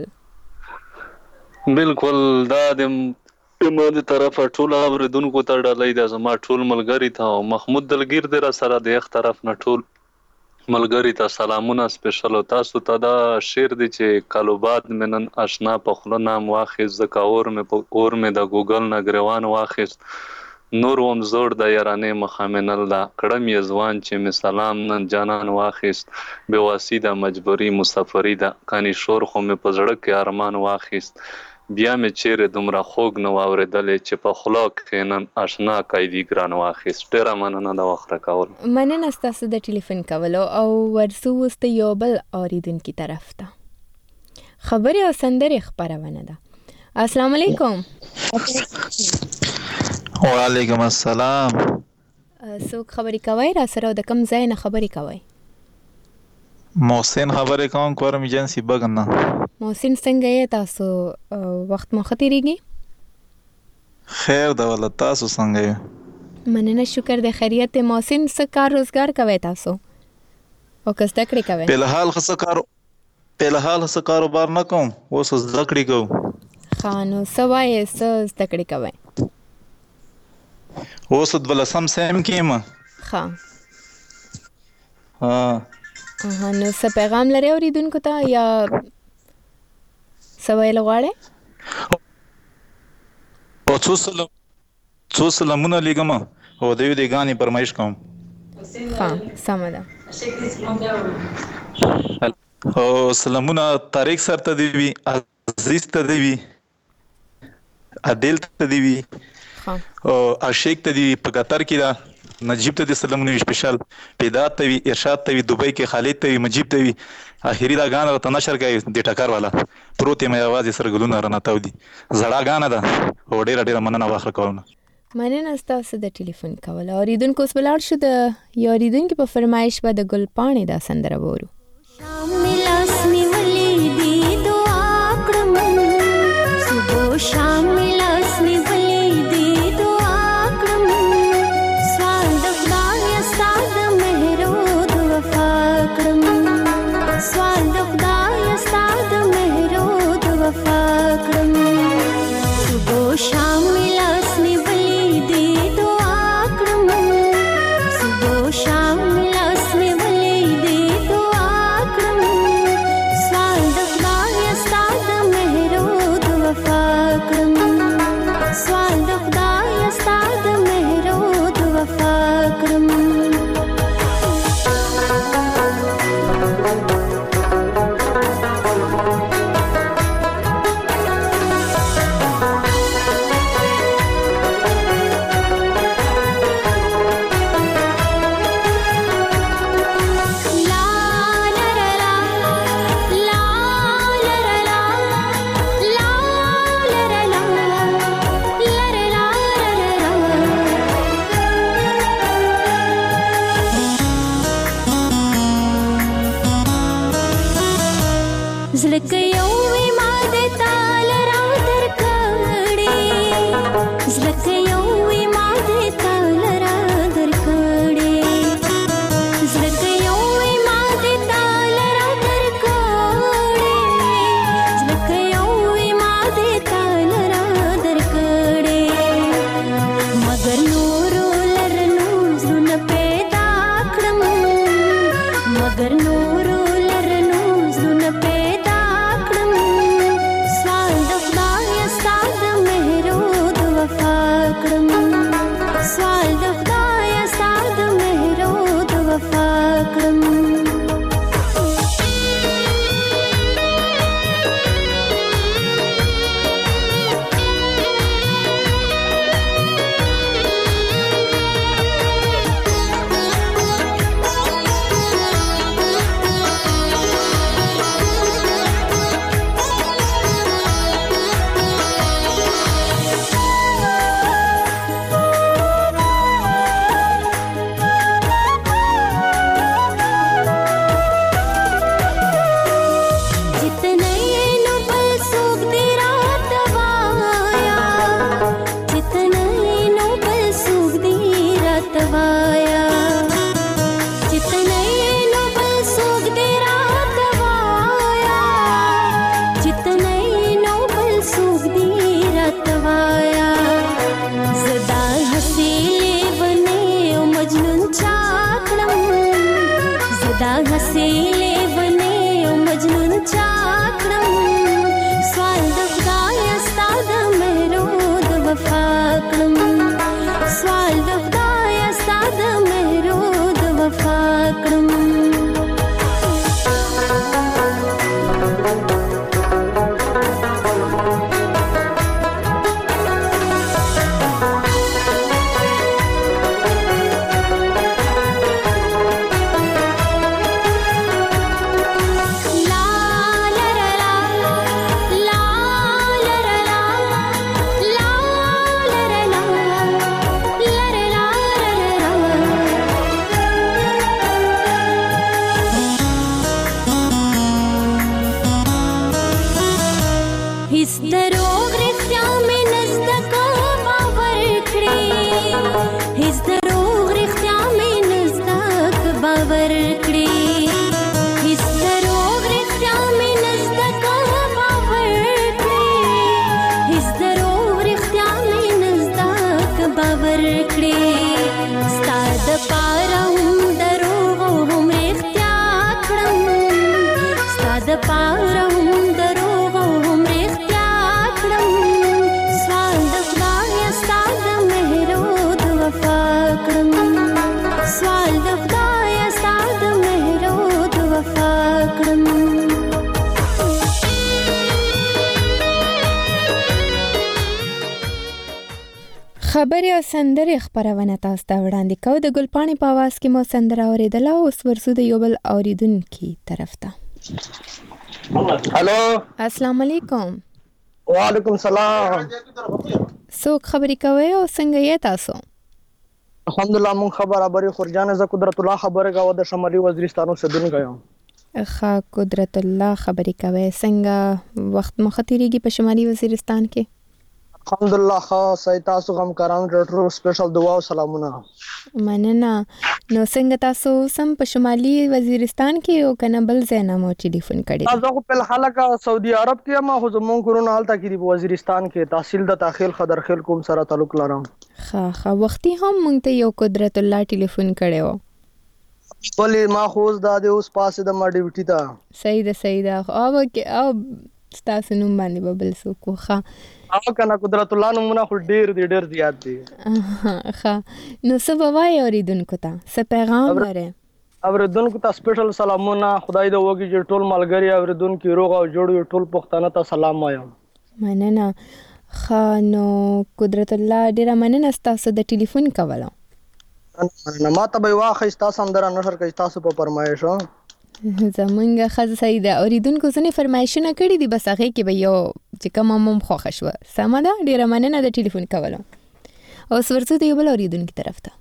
Speaker 18: بالکل دا د ما د طرفه ټول اوریدونکو ته ډالۍ ده. زما ټول ملګري ته او محمود دلګیر دی را سره د یخ طرف نه ټول ملګري ته سلامونه سپیشل. او تاسو ته دا شعر دی چې کالو بعد مې نن اشنا په خوله نام واخیست ځکه اور مې په اور مې د ګوګل نه ګریوان واخیست نور وم زوړ د یارانې مخه مې نل ده کړم یې ځوان چې مې سلام نن جانان واخیست بېواسي ده مجبوري مسافري ده کاني شور خو مې په زړه کې ارمان واخیست بیا مې چیرې دومره خوږ نه واورېدلې چې په خوله کښې نن اشنا قیدي ګران واخیست. ډېره مننه د وخت راکولو.
Speaker 1: مننه ستاسو د ټلیفون کولو او ورځو وروسته یو بل اورېدونکي طرف ته خبرې او سندرې خپرونه ده. السلام علیکم.
Speaker 19: وعلیکم السلام.
Speaker 1: څوک خبرې کوئ را سره او د کوم ځای نه خبرې کوئ؟
Speaker 19: محسن خبرې کوم کورم ایجنسی بګن نه.
Speaker 1: محسن څنګه یې تاسو وخت مو ښه تېرېږي؟
Speaker 19: خیر ده والله تاسو څنګه یې؟
Speaker 1: مننه شکر دی خیریت دی. محسن څه کار روزګار کوئ تاسو او که زده کړې کوئ؟
Speaker 19: فلحال ښه څه کار فلحال څه کاروبار نه کوم اوس زده کړې کوم.
Speaker 1: ښه نو څه وایې څه زده کړې کوئ؟
Speaker 19: اوس دولسم سیم کې یم.
Speaker 1: ښه
Speaker 19: ها
Speaker 1: نو څه پیغام لرئ اوریدونکو ته یا څه ویل غواړئ؟
Speaker 19: او څو سلام څو سلامونه لیږم او د یوې ګانې فرمایش کوم.
Speaker 1: ښه سمه ده.
Speaker 19: او سلامونه طارق سر ته دی وي عزیز ته دی وي عادل ته دی وي او عاشق ته دی په قطر کې ده نجیب ته د سلامونه سپیشل پیدات ته وي ارشاد ته وي دوبۍ کې خالد ته وي مجیب ته وي اخیری دا غانا ته نشر کوي د ټکر والا پروت مې आवाज سره ګلونه رانتاو دي زړه غانا ده او ډیر ډیر مننه واخره کوم.
Speaker 1: مننه تاسو د ټلیفون کول. اوریدونکو اوس بلار شو د یو اوریدونکو په فرمایش به د ګل پاڼې دا سندره وورو.
Speaker 20: شام لاس نیولې دی دعا کړم سوال د خدای ستاد مهرود وفا کړم سوال د خدای ستاد مهرود وفا کړم صبح شام لاس نیولې دی دعا کړم صبح شام لاس نیولې دی دعا کړم سوال د خدای ستاد مهرود وفا کړم یوې ما دې تاله را درکړې زړه که یوې ما دې تاله را درکړې زړه که یوې ما دې تاله را درکړې مګر نورو لرنو زړونه پیدا کړم مګر نورو لرنو زړونه پیدا کړم سوال د خدای ستا د مهرو د وفا کړم سوال د خدای ستا د مهرو د وفا کړم خبرې او سندرې خبرونه تاسو ته وړاندې کوو د ګلپاڼې په आवाज کې مو سندره اوریدله اوس ورسو د یو بل اوریدونکي طرف ته
Speaker 9: هالو
Speaker 20: السلام علیکم
Speaker 9: وعلیکم السلام
Speaker 20: څوک خبرې کوي او څنګه یې تاسو
Speaker 9: الحمدلله مون خبر ابري خورجان ز قدرت الله خبره غو د شمالي وزیرستان اوسیدونکو یم
Speaker 20: ښه قدرت الله خبرې کوي څنګه وخت مختيريږي په شمالي وزیرستان کې
Speaker 9: الحمدلله خاص تاسو هم کاران ډاکټر سپیشل دعا او سلامونه
Speaker 20: مننه نو څنګه تاسو سم په شمالي وزیرستان کې او کنه بل ځای مو ټلیفون کړی
Speaker 9: تاسو په حال کې سعودي عرب کې ما خو زمون کورونه حالت کې په وزیرستان کې تحصیل د تاخیل خدرخیل کوم سره تعلق لرم
Speaker 20: ښه ښه وختي هم مونږ ته یو قدرت الله ټلیفون کړو
Speaker 9: بلې ما خو اوس د اوس پاسه د ما ډیوټي ته
Speaker 20: صحیح ده صحیح ده او او تاسو نوم باندې ببل سو کوخه
Speaker 9: او کنه قدرت الله نمونه خو ډیر دی ډیر زیات دی
Speaker 20: ښه نو څه وایي اوریدونکو ته څه پیغام لري
Speaker 9: اوریدونکو ته سپیشل سلامونه خدای دې وږي چې ټول ملګری اوریدونکو روغ او جوړ ټول پښتانه ته سلام وایم
Speaker 20: مننه ښه نو قدرت الله ډیره مننه تاسو د ټلیفون کولو
Speaker 9: نه ما ته به واخې تاسو اندر نشر کوي تاسو په فرمایش
Speaker 20: زمونږ خزه سیده اوریدونکو څنګه فرمایشونه کړی دي بس هغه کې به یو چې کوم مم خوښ شو سمه ده ډیره مننه د ټلیفون کولو او ورته دی بل اوریدونکو طرف ته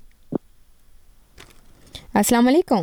Speaker 20: السلام علیکم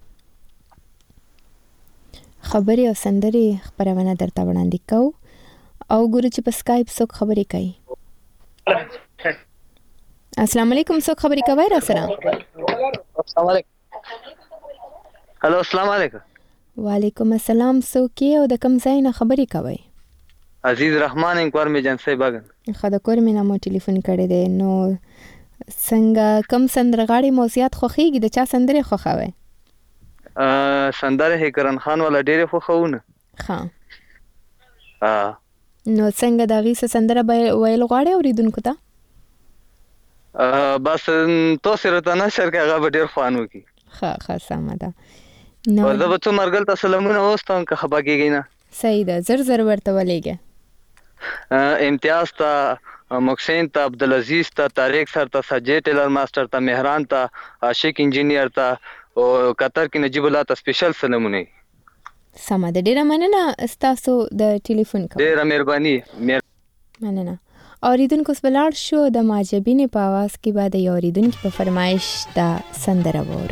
Speaker 20: خبري او سندري خبرونه درته وړاندې کو او ګورو چې په سکایپ څوک خبرې کوي
Speaker 1: السلام علیکم، څوک خبرې کوي را سره؟
Speaker 21: السلام علیکم. هلو السلام علیکم.
Speaker 1: وعلیکم السلام، څوک یې او د کوم ځای نه خبرې کوي؟
Speaker 21: عزیز رحمان انکوار می جنسي باغن.
Speaker 1: خدا کور می نامو ټلیفون کړی دی. نو څنګه کم سندرغاړي مو زیات خوښیږي؟ د چا سندره خوښوي؟
Speaker 21: ا سندره هکرن خان ولا ډېر خوښونه.
Speaker 1: ها.
Speaker 21: ا
Speaker 1: نو څنګه د غي سندره ویل غواړي اوریدونکو ته؟
Speaker 21: ا بس تو سره ته نشر کې هغه ډېر خوانو کی.
Speaker 1: ها ها سم ده. نو
Speaker 21: ورته به څو مرګل ته سلامونه اوستم که خبا کېږي نه.
Speaker 1: صحیح ده، زر زر ورته ولېږه.
Speaker 21: امتیاز ته، مکسین ته، عبدالعزیز ته، طارق سر ته، سجاد ټیلر ماستر ته، مهران ته، عاشق انجینیر ته او قطر کې نجیب الله ته سپیشل سلامونه.
Speaker 1: سمه ده، ډیره مننه ستاسو د ټلیفون کول.
Speaker 21: ډیره مهرباني.
Speaker 1: مننه. اوریدونکو سپلاړ شو د ماجبینې په आवाज کې بعد یو اوریدونکو په فرمایش دا سندره وورو.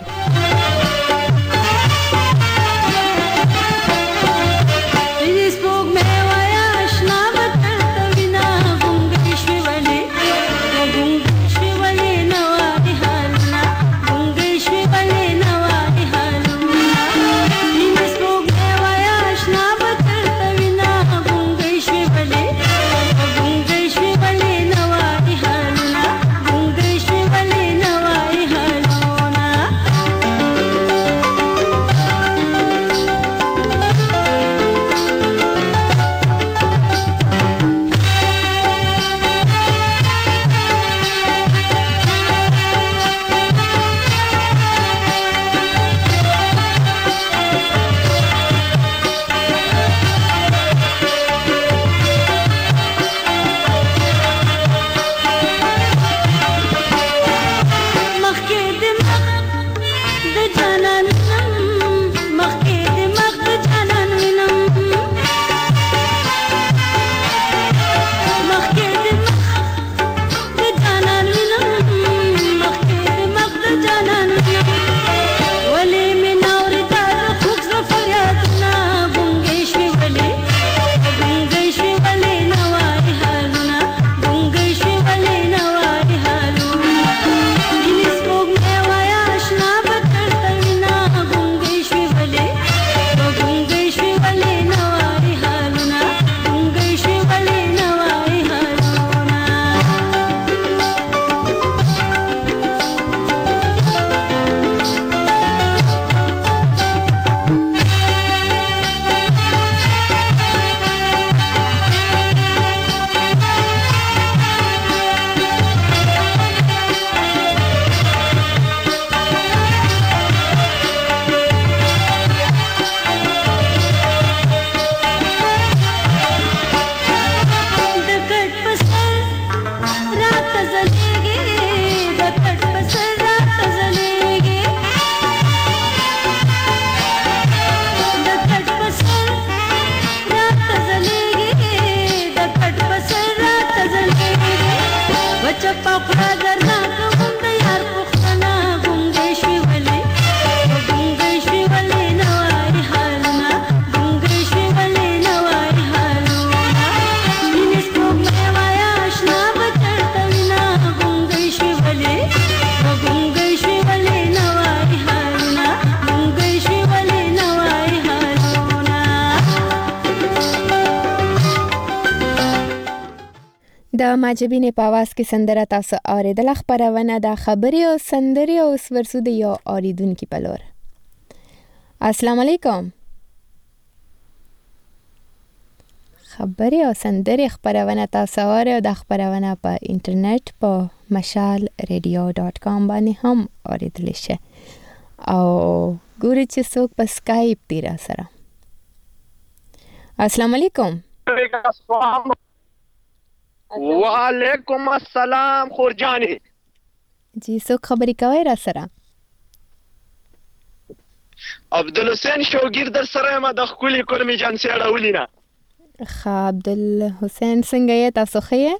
Speaker 1: د ماجبینې په आवाज کې سندره تاسو اوریدل. خبرونه د خبري او سندري او ورسو د یو اوریدونکو په لور. السلام علیکم. خبري او سندري خبرونه تاسو اوره د خبرونه په انټرنیټ په مشال رادیو ډاٹ کام باندې هم اوریدل شي او ګوري چې څوک په سکایپ دی را سره. السلام علیکم.
Speaker 22: وعلیکم السلام خورجانی.
Speaker 1: جی څوک خبرې کوي را سره؟
Speaker 22: عبدالحسین شوګیر در سره ما د خولي کورمي جان سیړه ولینا.
Speaker 1: خا عبدالحسین څنګه یې تاسو ښه؟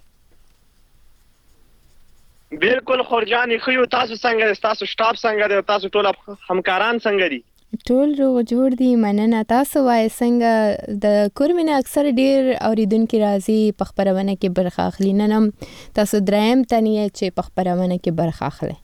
Speaker 22: بالکل خورجانی خو تاسو څنګه تاسو سټاف څنګه دی تاسو ټول همکاران څنګه دي؟
Speaker 1: ټول روغ جوړ دي، مننه. تاسو وایي څنګه د کورمینه اکثر ډیر اوریدونکي راځي په خبرونه کې برخه اخلي، نن هم تاسو دریم تنیه چې په خبرونه کې برخه اخلي؟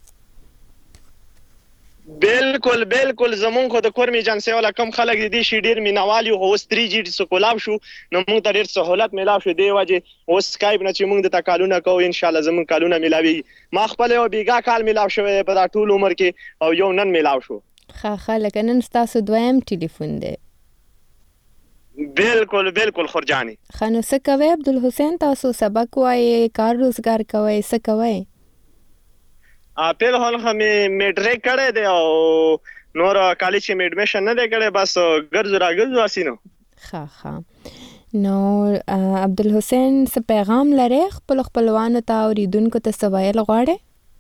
Speaker 22: بالکل بالکل زمون خو د کورمی جنسي ولا کم خلک دي شي ډیر مینوالي او اوس تری جی سکولاب شو نو موږ ته ډیر سہولت ملاو شو دی وجه اوس سکایپ نه چې موږ د تکالونه کوو ان شاء الله زمون کالونه ملاوي. ما خپل یو بیګا کال ملاو شو په دا ټول عمر کې او یو نن ملاو شو.
Speaker 1: ښه خلک نن تاسو دویم ټلیفون دی؟
Speaker 22: بالکل بالکل خورجاني.
Speaker 1: خانو څه کوي عبدالحسین؟ تاسو سبق وایي، کار روزګار کوي، څه کوي؟
Speaker 22: اپل هون هم میټریک کړی دی او نور کالج کې میډمیشن نه دی کړی، بس ګرځو را ګرځو اسینو.
Speaker 1: ښه ښه. نو عبدالحسین څه پیغام لري خپل خپلوانو ته اوریدونکو ته څه ویل غواړي؟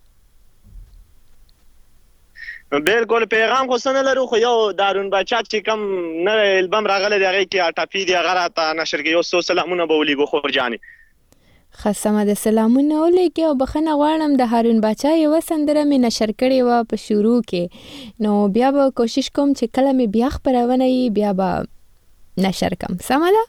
Speaker 22: بالکل پیغام خو څه نه لرو، خو یو دارون بچا چې کوم نوی البم راغلی دی هغې کې ټاپي دی هغه راته نشر کوي، یو څو سلامونه به ولیږو خورجانې.
Speaker 1: خسمه د سلامونه ولیکي او بخښنه غواړم د هارون باچا یوه سندره مې نشر کړې وه په شروع کې، نو بیا به کوشش کوم چې کله مې بیا خپرونه وي بیا به نشر کم. سمه ده؟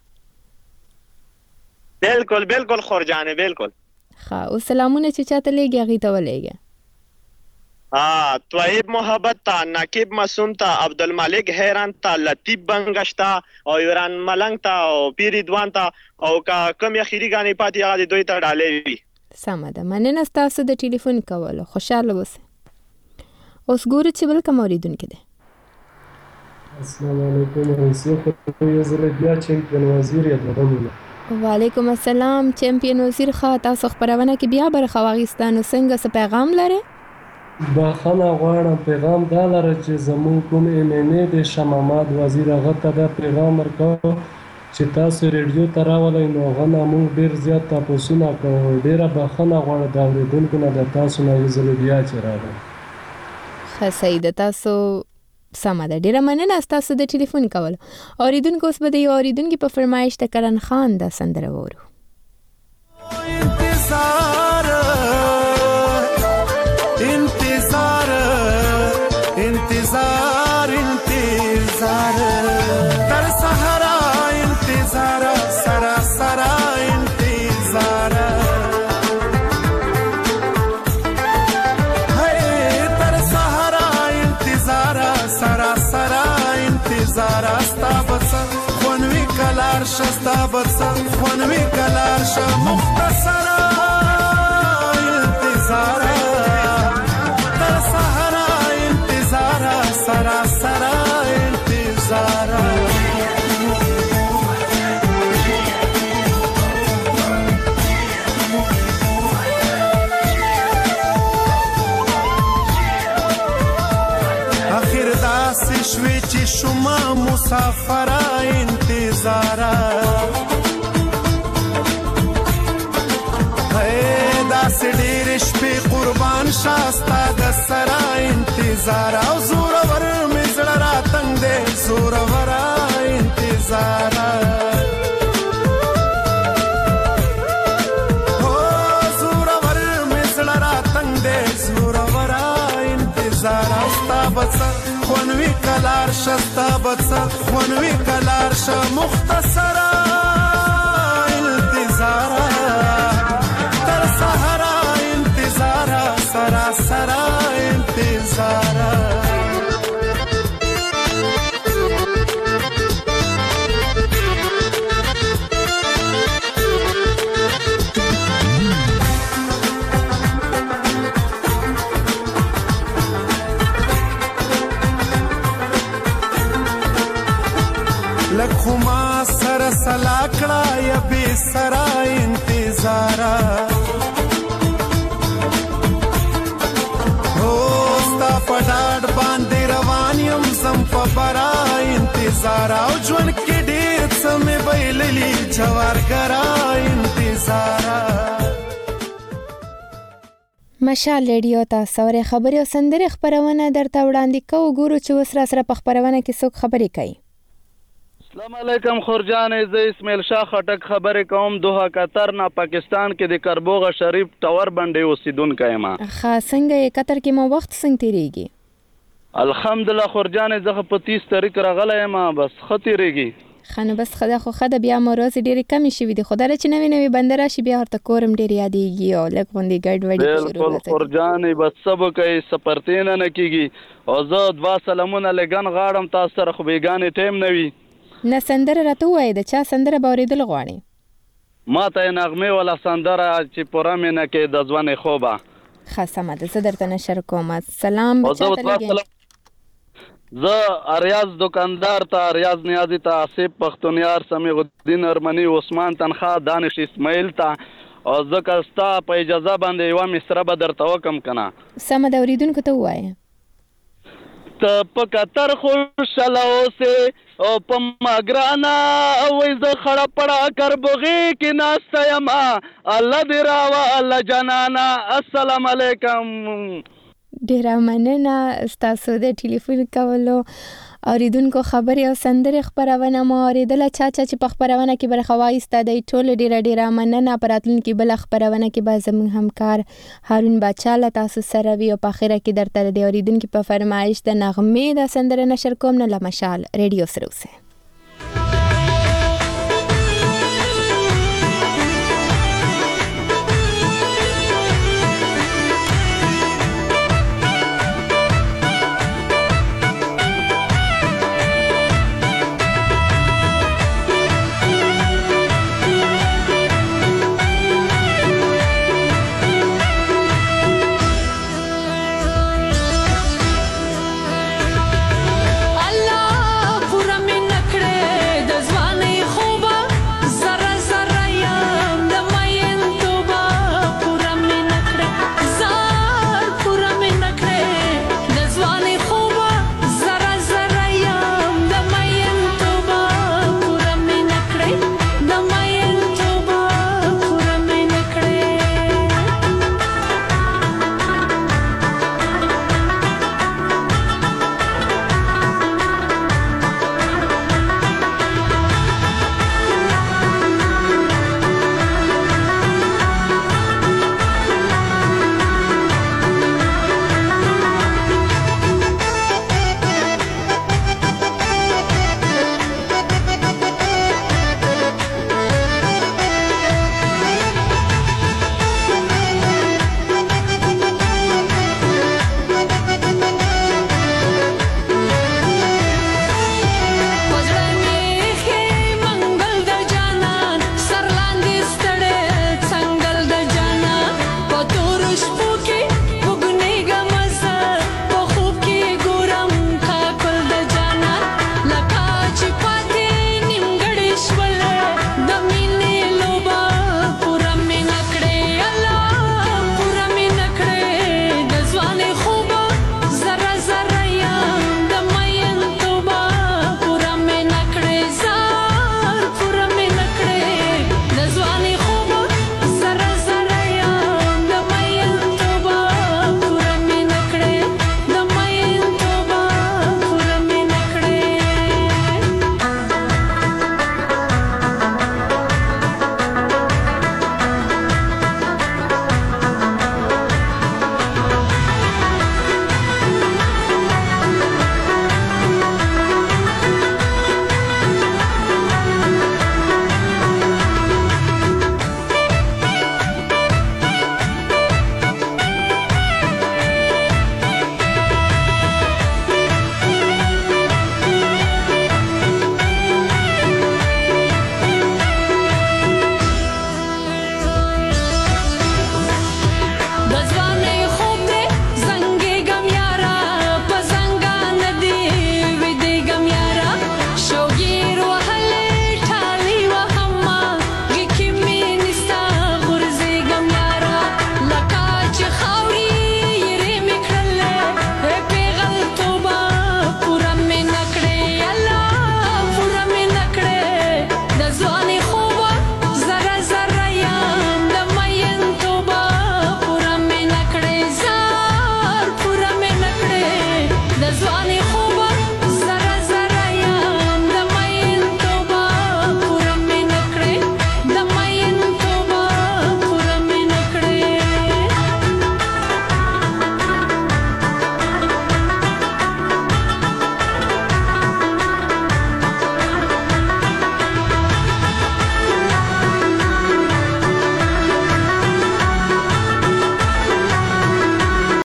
Speaker 22: بالکل بالکل خورجانې بالکل.
Speaker 1: ښه، اوس سلامونه چې چاته لیږي هغې ته ولیږه.
Speaker 22: ها طیب محبت تا، نقیب معصوم تا، عبدالمالک حیران تا، لطیف بنگش تا او ایران ملنگ تا او پیر ادوان تا او کا کم اخیری غانی پاتې هغه دوی ته ډالې وي.
Speaker 1: سمه ده، مننه ستاسو د ټلیفون کولو، خوشحاله اوسئ. اوس ګورو چې بل کوم اورېدونکی دی.
Speaker 17: السلام علیکم. روسیه خو یو ځل بیا چمپیون وزیر یادوم.
Speaker 1: وعلیکم السلام چمپیون وزیر. ښه، تاسو خپرونه کې بیا برخه واخیسته، نو څنګه څه پیغام لرئ؟
Speaker 17: بخښنه غواړم، پیغام دا لره چې زموږ کوم ایم این ای د شاه محمد وزیر هغه ته دا پیغام ورکوو چې تاسو ریډیو ته راولئ، نو هغه نه موږ ډېر زیات تپوسونه کوو. ډېره بخښنه غواړم د اورېدونکو نه د تاسو نه یو ځل بیا چې راغلم.
Speaker 1: ښه صحیح ده، تاسو سمه ده، ډېره مننه ستاسو د ټلیفون کولو. اورېدونکو اوس به د یو اورېدونکي په فرمایش د کرن خان دا سندره واورو.
Speaker 14: انتظار انتظار انتظار تر سحرا انتظار سرا سرا انتظار ہے تر سحرا انتظار سرا سرا انتظار استا بس خونوی کلار شستا بس خونوی کلار ش مختصر انتظار سرا سرا انتظار اخر داسې شوي چې شما مسافر انتظار داسې ډېرې شپې قربان شاستا د سرا انتظار او زورور مې زړه راتنګ دی زورور انتظار هو زورور مې زړه راتنګ دی زورور انتظار ستا بڅ خونوي کلار شه ستا بڅ خونوي کلار شه مختصر انتظار سرا سرا انتظار لکه ما سره سلا کړه یا بې سرا انتظار پډاډ باندې روان یم زم په برا انتظار او ژوند کې ډېر څه مې بایللي جوارګرا انتظار.
Speaker 1: مشال ریډیو ته سورې خبرې او سندرې خپرونه درته وړاندې کوو. ګورو چې اوس را سره په خپرونه کې څوک خبرې کوي.
Speaker 2: السلام علیکم خورجان، زه اسماعیل شاه خټک خبرې کوم. دوحه قطر نه پاکستان کې د کربوغه شریف ټاور باندې اوسیدونکی یم.
Speaker 1: ښه، څنګه یې قطر کې مو وخت څنګه تیریږي؟
Speaker 2: الحمدلله خورجان زه په تیس طریق راغلی یم بس ښه تېرېږي.
Speaker 1: ښه نو بس خدا خو ښه ده بیا مو ورځې ډېرې کمې شوي دي خو دا چې نوې نوې بنده راشي بیا ورته کور هم ډېر یادېږي او لږ غوندې ګډوډي
Speaker 2: بالکل خورجانې بس څه به کوي سپرتېنه نه کېږي او زه دوه سلامونه لګن غاړم تاسو سره خو بېګانې ټایم نه وي.
Speaker 1: نه سندره راته ووایې د چا سندره به اورېدل غواړې؟
Speaker 2: ما ته یې نغمې والا سندره چې پوره مې نه کې د ځوانې خوبه.
Speaker 1: ښه سمه ده زه درته نشر کوم. سلام به چاته لګې؟
Speaker 2: زه اریاض دکاندار ته ریاض نیازی ته آصف پختونیار سمیع الدین ارمنی عثمان تنخوا دانش اسماعیل ته او ځکه ستا په اجازه باندې یوه مصره به درته وکم که نه.
Speaker 1: سمه ده اورېدونکو ته ووایه.
Speaker 2: ته په قطر خوشحاله اوسې او په ما ګرانه وایي زه خړه پړه کربوغې کې ناسته یم الله دې راوله جانانه. السلام علیکم.
Speaker 1: ډیره مننه ستاسو د ټلیفون کولو. اوریدونکو خبرې او سندرې خپرونه مو اوریدله. چا چا چې په خپرونه کې برخه واخیسته دی ټول ډیره ډیره مننه. په راتلونکي بله خپرونه کې به زموږ همکار هارون باچا له تاسو سره وي او په اخره کې درته د اوریدونکي په فرمایش د نغمې د سندره نشر کوم. نه له مشال ریډیو سره اوسئ.